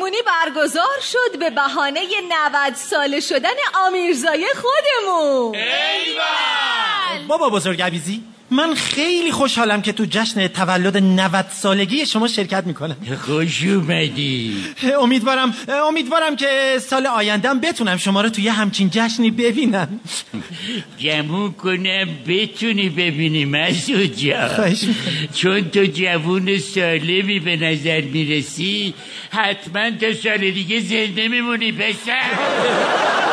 مهمونی برگزار شد به بهانه 90 ساله شدن آمیرزای خودمون. ایول! بابا بزرگ عویزی، من خیلی خوشحالم که تو جشن تولد 90 سالگی شما شرکت میکنم. خوش اومدی. امیدوارم که سال آیندهم بتونم شما رو توی همچین جشنی ببینم. گمون کنم بتونی ببینی مسعود جان، چون تو جوون سالمی به نظر میرسی، حتما تا سال دیگه زنده میمونی پسر.